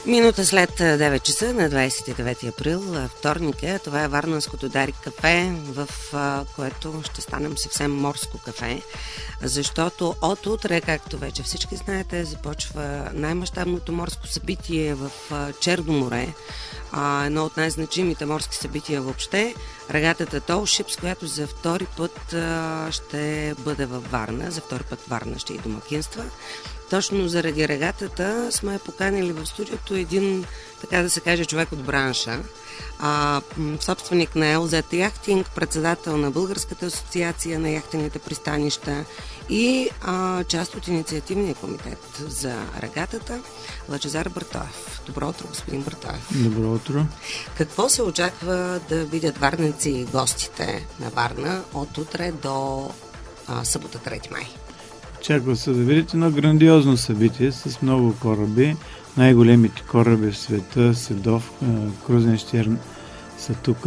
Минута след 9 часа на 29 април, вторник е. Това е Варненското Дарик кафе, в което ще станем съвсем морско кафе, защото от утре, както вече всички знаете, започва най-мащабното морско събитие в Черно море. Едно от най-значимите морски събития въобще, регатата Tall Ships, която за втори път ще бъде във Варна. За втори път Варна ще и домакинства. Точно заради регатата сме поканили в студиото един, така да се каже, човек от бранша, собственик на LZ Яхтинг, председател на Българската асоциация на яхтените пристанища и част от инициативния комитет за регатата, Лъчезар Братоев. Добро утро, господин Братоев. Добро утро. Какво се очаква да видят варненци и гостите на Варна от утре до събота 3 май? Очаква се да видите едно грандиозно събитие с много кораби. Най-големите кораби в света, Седов, Крузенщерн са тук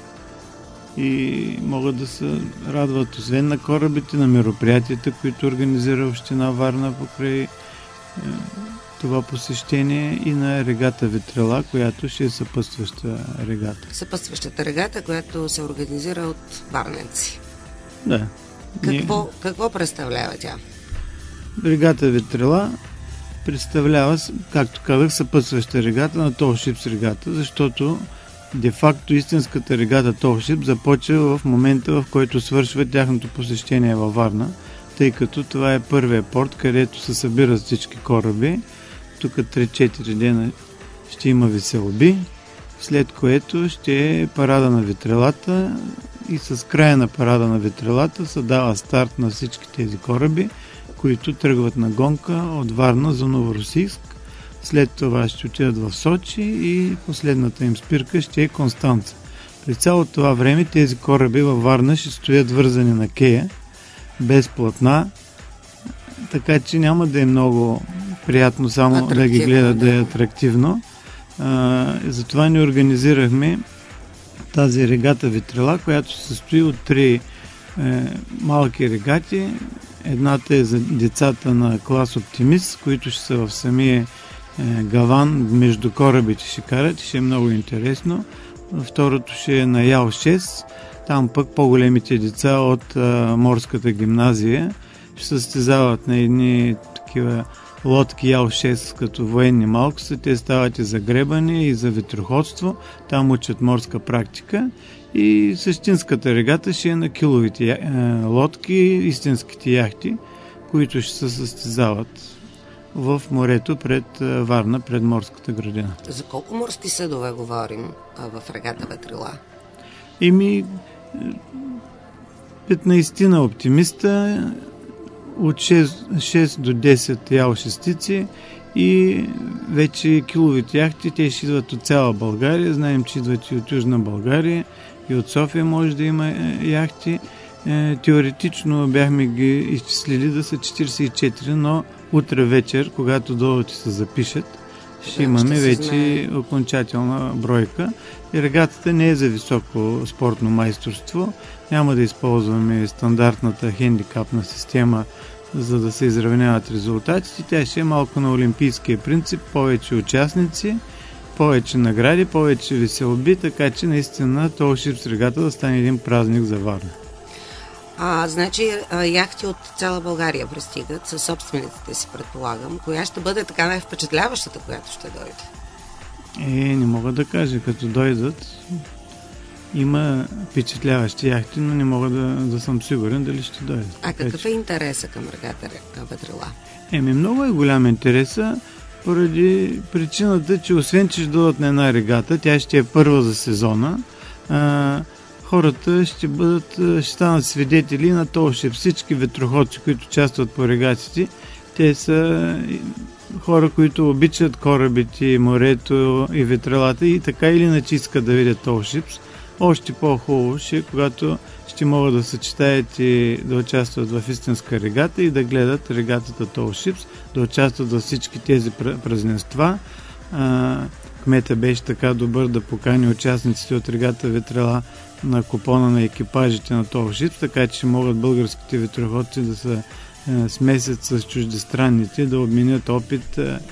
и могат да се радват освен на корабите, на мероприятията, които организира община Варна покрай това посещение и на регата Ветрила, която ще е съпътстваща регата. Съпътстващата регата, която се организира от варненци. Да. Какво представлява тя? Регата Ветрила представлява, както казах, съпътстваща регата на Tall Ships регата, защото де-факто истинската регата Tall Ships започва в момента, в който свършва тяхното посещение във Варна, тъй като това е първият порт, където се събират всички кораби. Тук 3-4 дена ще има веселби, след което ще е парада на ветрилата и с края на парада на ветрилата се дава старт на всички тези кораби, които тръгват на гонка от Варна за Новоросийск. След това ще отидат в Сочи и последната им спирка ще е Констанца. През цялото това време тези кораби във Варна ще стоят вързани на кея, без платна, така че няма да е много приятно само да ги гледат, да е атрактивно. Затова ни организирахме тази регата Ветрила, която се състои от 3 малки регати. Едната е за децата на клас Оптимист, които ще са в самия гаван, между корабите ще карат, ще е много интересно. Второто ще е на Ял 6, там пък по-големите деца от морската гимназия ще състезават на едни такива лодки Ял 6 като военни малко са. Те стават и за гребане, и за ветроходство, там учат морска практика. И същинската регата ще е на киловите лодки, истинските яхти, които ще се състезават в морето пред Варна, пред морската градина. За колко морски съдове говорим в регата Ветрила? 15 на Оптимиста, от 6 до 10 ял шестици и вече киловите яхти, те ще идват от цяла България. Знаем, че идват и от Южна България, и от София може да има яхти. Теоретично бяхме ги изчислили да са 44, но утре вечер, когато дойдат и се запишат, ще имаме вече окончателна бройка. И регатата не е за високо спортно майсторство. Няма да използваме стандартната хендикапна система, за да се изравняват резултатите. Тя ще е малко на олимпийския принцип, повече участници, повече награди, повече веселби, така че наистина Tall Ships регата да стане един празник за Варна. Значи яхти от цяла България пристигат със собствениците си, предполагам. Коя ще бъде така най-впечатляващата, която ще дойде? Не мога да кажа, като дойдат. Има впечатляващи яхти, но не мога да съм сигурен дали ще дойдат. Какъв е интереса към регата Ветрила? Много е голям интереса, поради причината, че освен, че ще дойдат на една регата, тя ще е първа за сезона, хората ще станат свидетели на Tall Ships. Всички ветроходци, които участват по регатите, те са хора, които обичат корабите, морето и ветрилата и така или иначе искат да видят Tall Ships. Още по-хубаво ще, когато ще могат да съчетаят и да участват в истинска регата и да гледат регатата Tall Ships, да участват във всички тези празненства. Кмета беше така добър да покани участниците от регата Ветрила на купона на екипажите на Tall Ships, така че могат българските ветроходци да се смесят с чуждестранните, да обменят опит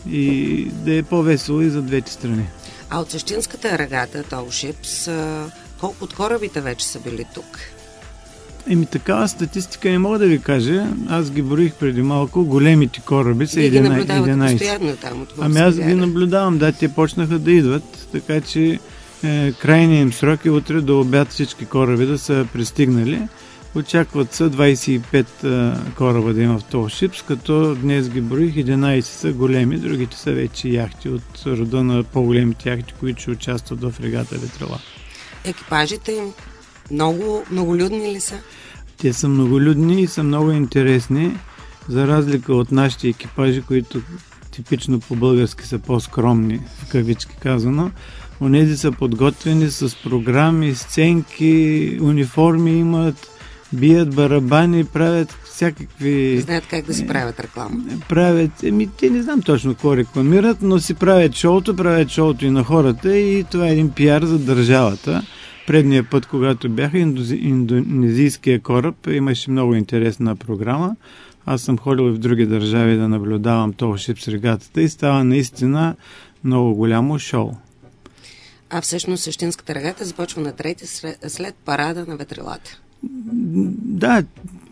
и да е по-весело и за двете страни. А от същинската регата Tall Ships, колко от корабите вече са били тук? Такава статистика не мога да ви кажа. Аз ги броих преди малко. Големите кораби са 11. Вие ги наблюдавате постоянно там? Аз ги наблюдавам, да, те почнаха да идват, така че крайният им срок е утре до обяд всички кораби да са пристигнали. Очакват се 25 кораба да има в Tall Ships, като днес ги броих, 11 са големи, другите са вече яхти от рода на по-големите яхти, които ще участват в регата Ветрила. Екипажите им многолюдни ли са? Те са многолюдни и са много интересни, за разлика от нашите екипажи, които типично по-български са по-скромни, в кавички казано. Онези са подготвени с програми, сценки, униформи имат, бият барабани, правят всякакви... Знаят как да си правят реклама. Те не знам точно какво рекламират, но си правят шоуто и на хората и това е един пиар за държавата. Предния път, когато бяха, индонезийския кораб, имаше много интересна програма. Аз съм ходил и в други държави да наблюдавам Tall Ships регатата и става наистина много голямо шоу. А всъщност същинската регата започва на 3 след парада на ветрилата. Да,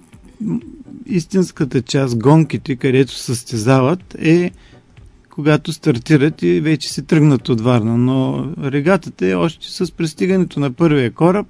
истинската част, гонките, където състезават, е когато стартират и вече се тръгнат от Варна. Но регатата е още с пристигането на първия кораб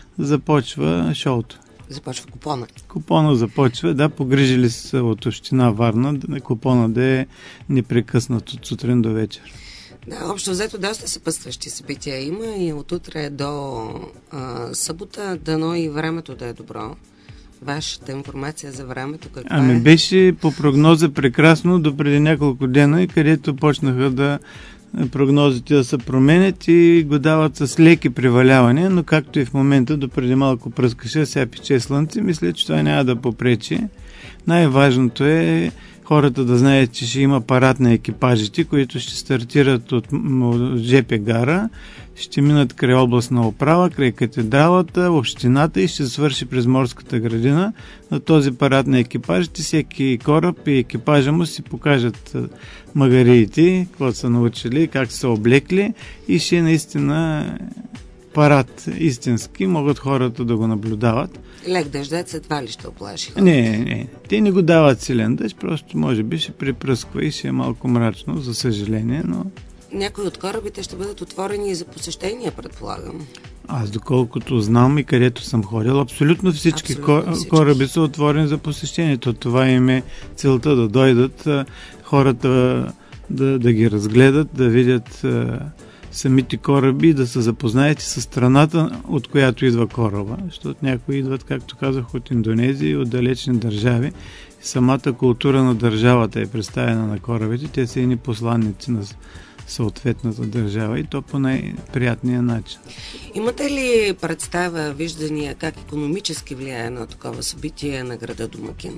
започва шоуто. Започва купона. Купона започва, да, погрижили се от община Варна, купона да е непрекъснат от сутрин до вечер. Да, общо взето доста съпътстващи събития има и от утре до събота, дано и времето да е добро. Вашата информация за времето каква е? Беше по прогноза прекрасно до преди няколко дена, където почнаха прогнозите да се променят и го дават с леки превалявания, но както и в момента, до преди малко пръскаше, сега пече слънце, мисля, че това няма да попречи. Най-важното е хората да знаят, че ще има парад на екипажите, които ще стартират от ЖП гара, ще минат край областна управа, край катедралата, общината и ще свърши през морската градина. На този парад на екипажите всеки кораб и екипажа му си покажат магариите, какво са научили, как са облекли и ще е наистина парад истински, могат хората да го наблюдават. Лек дъждец едва ли ще оплаши? Не. Те не го дават силен дъжд, просто може би ще припръсква и ще е малко мрачно, за съжаление, но... Някои от корабите ще бъдат отворени и за посещения, предполагам. Аз доколкото знам и където съм ходил, абсолютно всички кораби са отворени за посещението. Това им е целта, да дойдат хората да ги разгледат, да видят самите кораби, да се запознаете с страната, от която идва кораба. Защото някои идват, както казах, от Индонезия и от далечни държави. Самата култура на държавата е представена на корабите. Те са едни посланници на съответната държава и то по най-приятния начин. Имате ли представа, виждания как икономически влияе на такова събитие на града домакин?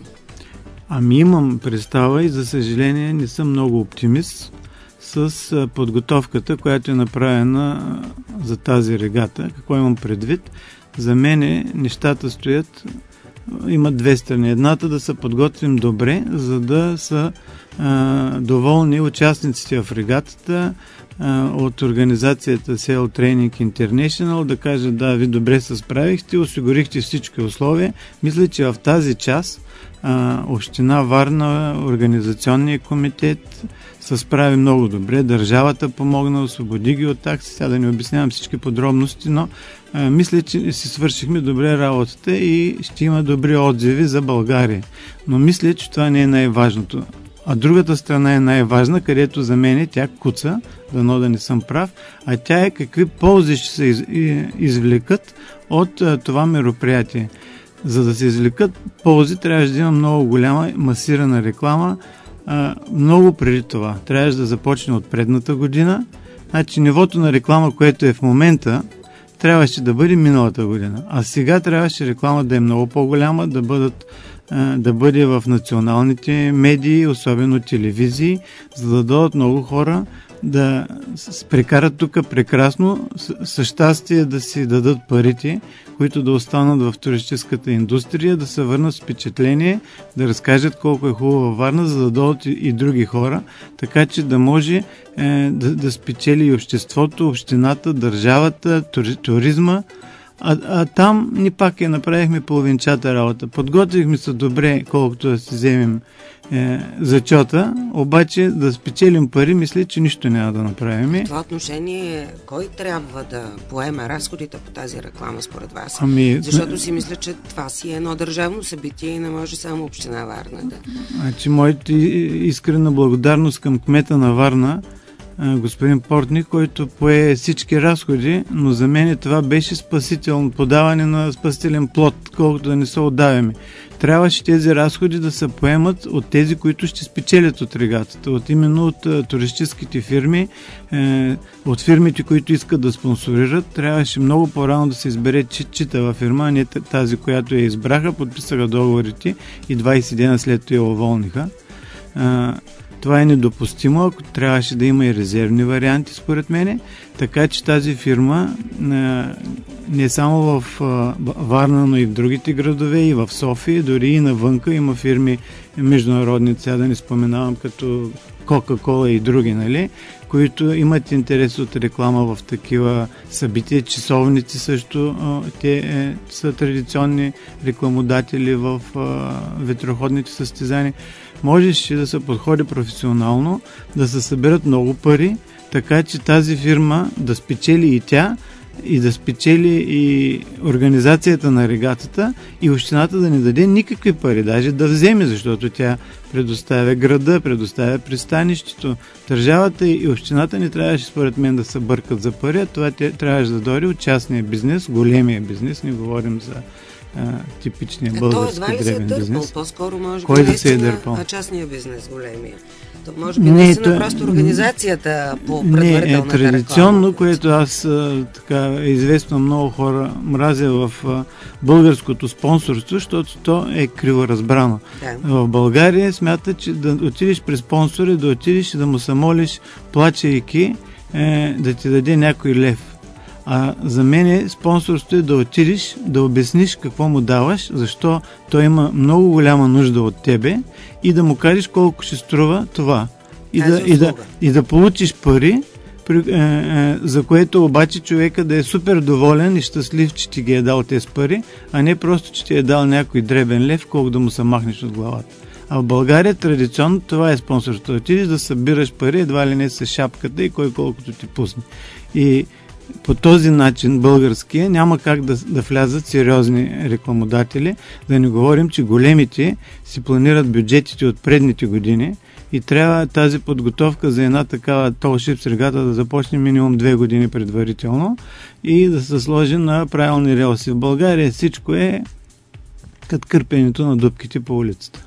Имам представа и за съжаление не съм много оптимист с подготовката, която е направена за тази регата. Какво имам предвид? За мен нещата стоят, имат две страни. Едната да се подготвим добре, за да са доволни участниците в регатата от организацията Sail Training International, да кажат, да, ви добре се справихте, осигурихте всички условия. Мисля, че в тази част община Варна, организационния комитет се справи много добре. Държавата помогна, освободи ги от такси. Сега да не обяснявам всички подробности, но мисля, че си свършихме добре работата и ще има добри отзиви за България. Но мисля, че това не е най-важното. А другата страна е най-важна, където за мен тя куца, дано да не съм прав, а тя е какви ползи ще се извлекат от това мероприятие. За да се извлекат ползи, трябваше да има много голяма масирана реклама, много преди това. Трябваше да започне от предната година. Значи нивото на реклама, което е в момента, трябваше да бъде миналата година. А сега трябваше реклама да е много по-голяма, да бъдат да бъде в националните медии, особено телевизии, за да дойдат много хора да прекарат тук прекрасно, със щастие да си дадат парите, които да останат в туристическата индустрия, да се върнат с впечатление, да разкажат колко е хубава Варна, за да дойдат и други хора, така че да може да спечели и обществото, общината, държавата, туризма. А там ни пак направихме половинчата работа. Подготвихме се добре, колкото да си вземем зачета, обаче да спечелим пари, мисля, че нищо няма да направим. В това отношение, кой трябва да поеме разходите по тази реклама според вас? Защото си мисля, че това си е едно държавно събитие и не може само община Варна да... Значи, моята искрена благодарност към кмета на Варна, господин Портник, който пое всички разходи, но за мен това беше спасително подаване на спасителен плод, колкото да не се отдаваме. Трябваше тези разходи да се поемат от тези, които ще спечелят от регатата, именно от туристическите фирми, от фирмите, които искат да спонсорират. Трябваше много по-рано да се избере читава фирма, а не тази, която я избраха, подписаха договорите и 20 дена след това я уволниха. Това е недопустимо, ако трябваше да има и резервни варианти, според мене, така че тази фирма не само в Варна, но и в другите градове, и в София, дори и навънка има фирми международни, сега да не споменавам, като Кока-кола и други, нали, които имат интерес от реклама в такива събития. Часовници също, те са традиционни рекламодатели в ветроходните състезания. Можеше да се подходи професионално, да се съберат много пари, така че тази фирма да спечели и тя, и да спечели и организацията на регатата, и общината да не даде никакви пари, даже да вземе, защото тя предоставя града, предоставя пристанището. Държавата и общината не трябваше, според мен, да се бъркат за пари, а това трябваше да дойде от частния бизнес, големия бизнес, не говорим за типичния български дребен бизнес. По-скоро може би наистина частния бизнес големия. То може би наистина просто организацията по предварителната реклама. Традиционно, което аз така известно много хора мразя в българското спонсорство, защото то е криво разбрано. Да. В България смята, че да отидеш при спонсори, да отидеш и да му се молиш, плачейки, да ти даде някой лев. А за мен спонсорството е да отидеш, да обясниш какво му даваш, защо той има много голяма нужда от тебе и да му кажеш колко ще струва това. И да получиш пари, за което обаче човека да е супер доволен и щастлив, че ти ги е дал тези пари, а не просто, че ти е дал някой дребен лев, колко да му се махнеш от главата. А в България традиционно това е спонсорството. Да отидеш да събираш пари, едва ли не с шапката и кой колкото ти пусне. И по този начин българския няма как да влязат сериозни рекламодатели, да не говорим, че големите си планират бюджетите от предните години и трябва тази подготовка за една такава толшип регата да започне минимум 2 години предварително и да се сложи на правилни релси. В България всичко е като кърпенето на дупките по улицата.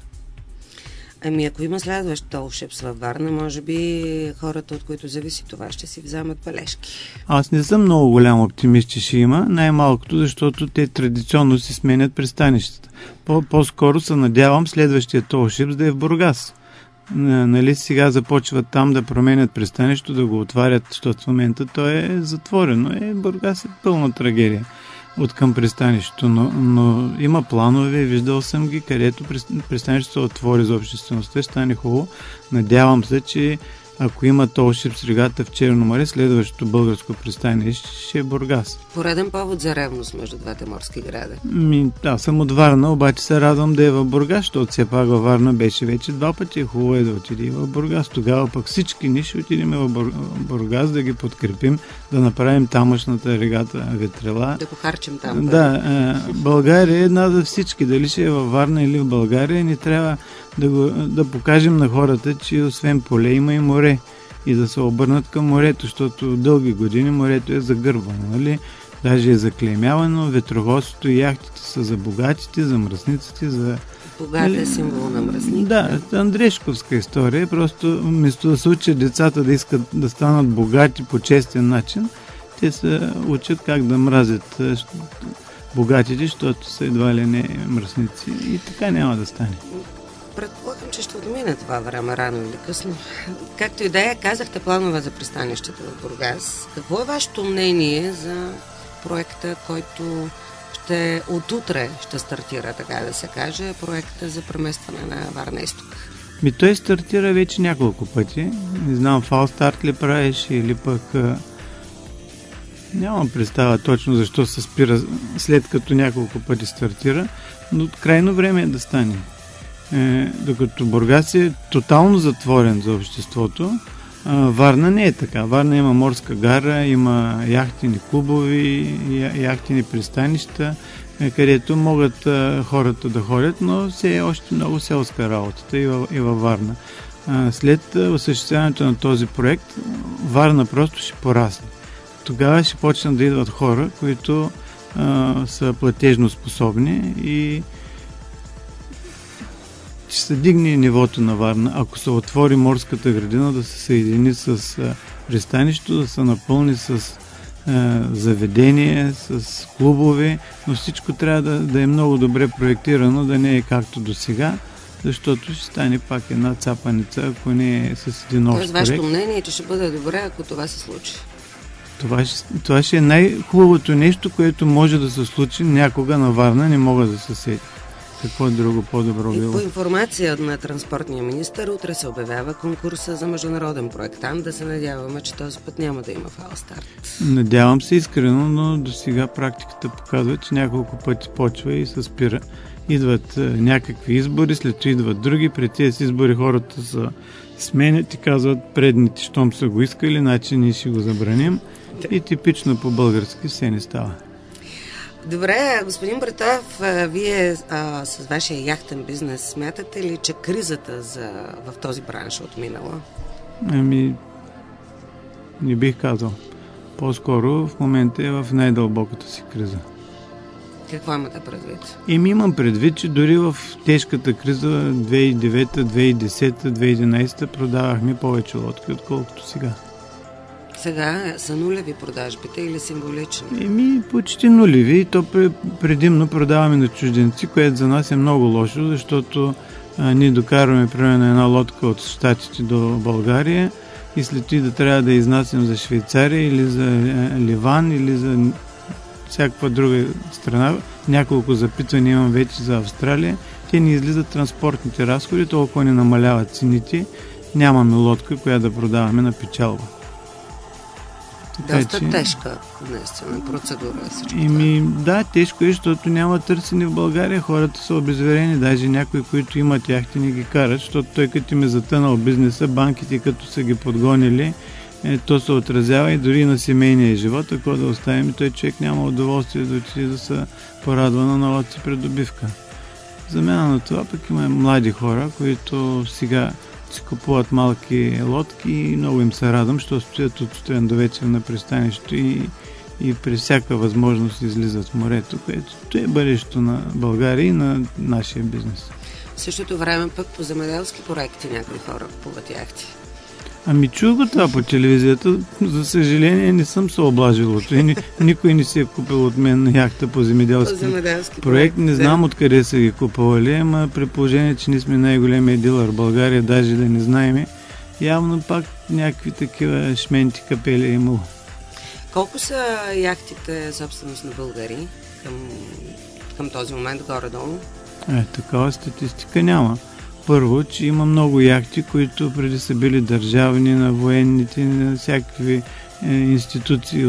Ами ако има следващ толшипс във Варна, може би хората, от които зависи това, ще си вземат бележки. Аз не съм много голям оптимист, че ще има, най-малкото, защото те традиционно си сменят пристанищата. По-скоро се надявам следващия толшипс да е в Бургас. Нали, сега започват там да променят пристанището, да го отварят, защото в момента то е затворено. Бургас е пълна трагедия от към пристанището, но има планове, виждал съм ги, където пристанището се отвори за обществеността, ще стане хубаво. Надявам се, че ако има толшип с регата в Черно море, следващото българско пристанище ще е Бургас. Пореден повод за ревност между двете морски града. Аз съм от Варна, обаче се радвам да е в Бургас, защото все пак във Варна беше вече 2 пъти. Хубаво е да отиде в Бургас. Тогава пък всички ние ще отидем в Бургас да ги подкрепим, да направим тамошната регата ветрила. Да похарчим там. Да, България е една за всички. Дали ще е във Варна или в България, ни трябва да покажем на хората, че освен поле има и море и да се обърнат към морето, защото дълги години морето е загърбвано, нали? Даже е заклеймявано, ветроходството и яхтите са за богатите, за мръсниците, за... Богат е символ на мръсник. Да, Андрешковска история, просто вместо да се учат децата да искат да станат богати по честен начин, те се учат как да мразят богатите, защото са едва ли не мръсници и така няма да стане. Предполагам, че ще отмине това време рано или късно. Както и да е, казахте планове за пристанището в Бургас. Какво е вашето мнение за проекта, който отутре ще стартира, така да се каже, проекта за преместване на Варна Изток? Той стартира вече няколко пъти. Не знам, фалстарт ли правиш или пък нямам представа точно защо се спира след като няколко пъти стартира, но крайно време е да стане. Докато Бургас е тотално затворен за обществото, Варна не е така. Варна има морска гара, има яхтени клубови, яхтени пристанища, където могат хората да ходят, но все е още много селска работата и във Варна. След осъществяването на този проект, Варна просто ще порасне. Тогава ще почнат да идват хора, които са платежно способни и ще се дигне нивото на Варна. Ако се отвори морската градина, да се съедини с пристанището, да се напълни с заведения, с клубове, но всичко трябва да е много добре проектирано, да не е както до сега, защото ще стане пак една цапаница, ако не е с един общ проект. Тоест, вашето мнение е, че ще бъде добре, ако това се случи? Това ще е най-хубавото нещо, което може да се случи някога на Варна, не мога да се сетя. Какво друго по-добро било? По информация на транспортния министър, утре се обявява конкурса за международен проектант. Да се надяваме, че този път няма да има фалстарт. Надявам се искрено, но до сега практиката показва, че няколко пъти почва и се спира. Идват някакви избори, след това идват други. Пред тези избори хората се сменят и казват предните, щом са го искали, значи ние ще го забраним. И типично по-български все не става. Добре, господин Братов, вие с вашия яхтен бизнес смятате ли, че кризата в този бранш е отминала? Не бих казал. По-скоро в момента е в най-дълбоката си криза. Какво имате предвид? Имам предвид, че дори в тежката криза 2009, 2010, 2011 продавахме повече лодки, отколкото сега. Сега са нулеви продажбите или символични? Почти нулеви. То предимно продаваме на чужденци, което за нас е много лошо, защото ние докарваме примерно една лодка от Щатите до България и след това да трябва да изнасям за Швейцария или за Ливан или за всякаква друга страна. Няколко запитвания имам вече за Австралия. Те ни излизат транспортните разходи, толкова не намаляват цените. Нямаме лодка, която да продаваме на печалба. Доста тежка, наистина, процедура е всичко. Да, тежко е, защото няма търсене в България. Хората са обезверени, даже някои, които имат яхти, не ги карат, защото той като им е затънал бизнеса, банките като са ги подгонили, то се отразява и дори на семейния живот. Ако да оставим, той човек няма удоволствие да отиде да се порадва на новата си придобивка. Замяна на това пък има млади хора, които сега си купуват малки лодки и много им се радвам, защото стоят от сутрин до вечер на пристанището и при всяка възможност излизат в морето, което е бъдещето на България и на нашия бизнес. В същото време пък по земеделски проекти някои хора купуват яхти. Чух го това по телевизията. За съжаление не съм се облажил. Никой не си е купил от мен яхта по земеделски проект. Не знам откъде са ги купували, ама при положение, че ние сме най-големия дилър в България, даже да не знаем, явно пак някакви такива шменти капели е имало. Колко са яхтите собственост на българи към този момент горе-долу? Такава статистика няма. Първо, че има много яхти, които преди са били държавни, на военните, на всякакви институции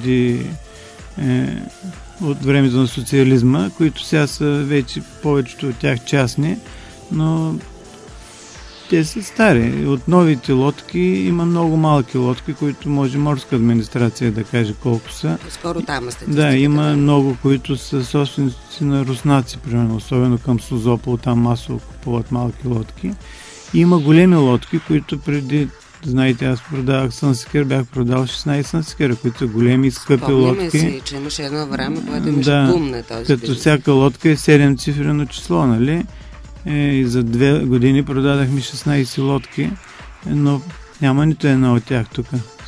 от времето на социализма, които сега са вече повечето от тях частни, но те са стари. От новите лодки има много малки лодки, които може морска администрация да каже колко са. Скоро там статистика. Да, има много, които са собственици на руснаци, примерно, особено към Созопол, там масово купуват малки лодки. И има големи лодки, които преди, знаете, аз продавах Сънсикър, бях продал 16 Сънсикъра, които са големи, скъпи лодки. Спомняме си, че имаше едно време, което имаше бум на този като бизнес. Всяка лодка е 7-цифрено число, нали? И за 2 години продадахме 16 лодки, но няма нито една от тях тук.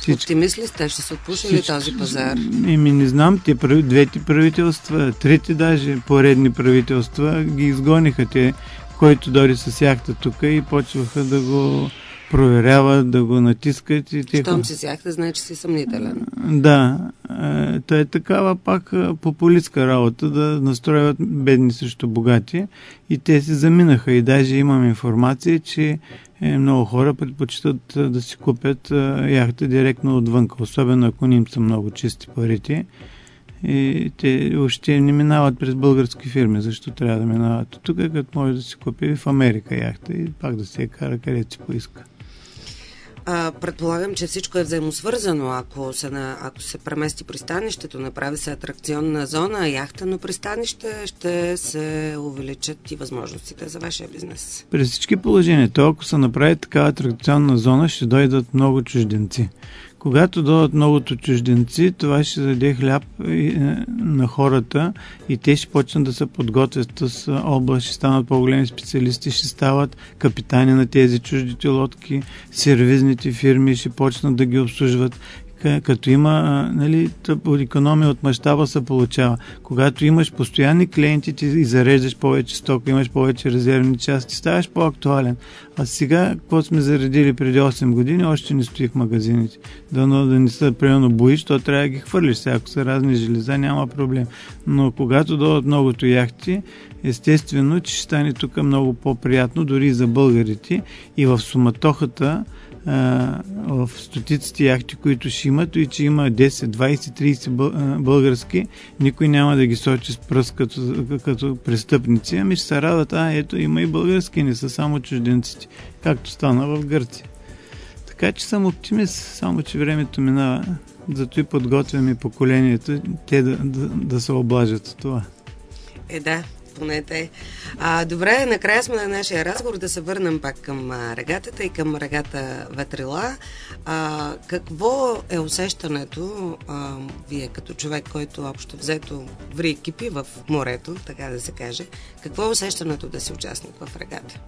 Оптимист ли сте? Ще се отпуши ли този пазар? Не знам, двете правителства, трети даже поредни правителства ги изгониха те, който дойде с яхта тук и почваха да го проверяват, да го натискат. Щом си с яхта, знае, че си съмнителен. Да, то е такава пак популистка работа, да настроят бедни срещу богати и те си заминаха. И даже имам информация, че много хора предпочитат да си купят яхта директно отвънка, особено ако не им са много чисти парите. И те още не минават през български фирми, защо трябва да минават тук, като може да си купи в Америка яхта и пак да се я кара където си поиска. Предполагам, че всичко е взаимосвързано. Ако се премести пристанището, направи се атракционна зона, яхтено пристанище, ще се увеличат и възможностите за вашия бизнес. При всички положения, ако се направи такава атракционна зона, ще дойдат много чужденци. Когато дойдат многото чужденци, това ще даде хляб на хората и те ще почнат да се подготвят с област, ще станат по-големи специалисти, ще стават капитани на тези чуждите лодки, сервизните фирми ще почнат да ги обслужват. Като има, икономия от мащаба се получава. Когато имаш постоянни клиенти, ти зареждаш повече стока, имаш повече резервни части, ставаш по-актуален. А сега, какво сме заредили преди 8 години, още не стои в магазините. Да не са примерно боиш, то трябва да ги хвърлиш. Сега, ако са разни железа, няма проблем. Но когато дойдат многото яхти, естествено, че ще стане тук много по-приятно, дори и за българите. И в суматохата, в стотиците яхти, които ще имат, и че има 10, 20, 30 български, никой няма да ги сочи с пръст като престъпници, ами ще се радват, ето има и български, не са само чужденците, както стана в Гърция. Така че съм оптимист, само че времето минава, зато и подготвяме поколението, те да се облажат с това. Да. Поне те. Добре, накрая сме на нашия разговор, да се върнем пак към регатата и към регата Ветрила. Какво е усещането, вие като човек, който общо взето ври кипи в морето, така да се каже, какво е усещането да си участник в регата?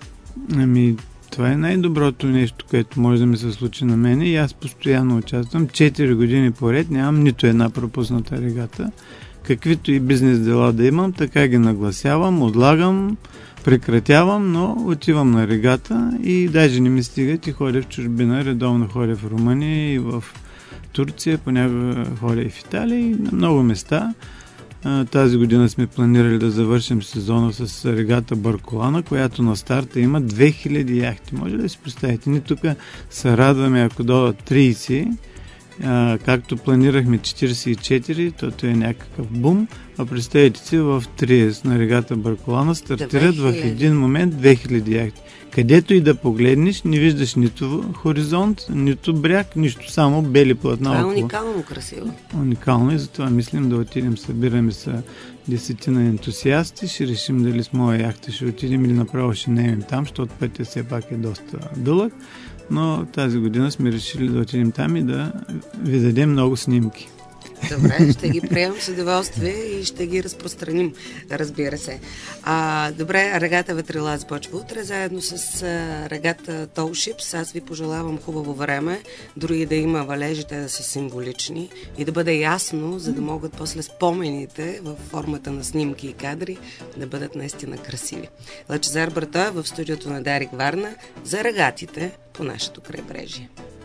Това е най-доброто нещо, което може да ми се случи на мен и аз постоянно участвам. 4 години поред нямам нито една пропусната регата. Каквито и бизнес дела да имам, така ги нагласявам, отлагам, прекратявам, но отивам на регата и даже не ми стигат и ходя в чужбина, редовно ходя в Румъния и в Турция, понякога ходя и в Италия и на много места. Тази година сме планирали да завършим сезона с регата Барколана, която на старта има 2000 яхти. Може ли да си представите? Ние тук се радваме, ако дойдат 30, както планирахме 44, то е някакъв бум, а представете си в Триест на регата Барколана стартират в един момент 2000 яхти. Където и да погледнеш, не виждаш нито хоризонт, нито бряг, нищо, само бели платна. Това е уникално красиво. Уникално и затова мислим да отидем, събираме се 10 ентусиасти, ще решим дали с моя яхта ще отидем или направо ще наемем там, защото пътя все пак е доста дълъг. Но тази година сме решили да отидем там и да ви дадем много снимки. Добре, ще ги приемам с удоволствие и ще ги разпространим, разбира се. Добре, регата Ветрила започва утре, заедно с регата Tall Ships. Аз ви пожелавам хубаво време, дори да има валежите да са символични и да бъде ясно, за да могат после спомените в формата на снимки и кадри да бъдат наистина красиви. Лъчезар Братоев в студиото на Дарик Варна за регатите по нашето крайбрежие.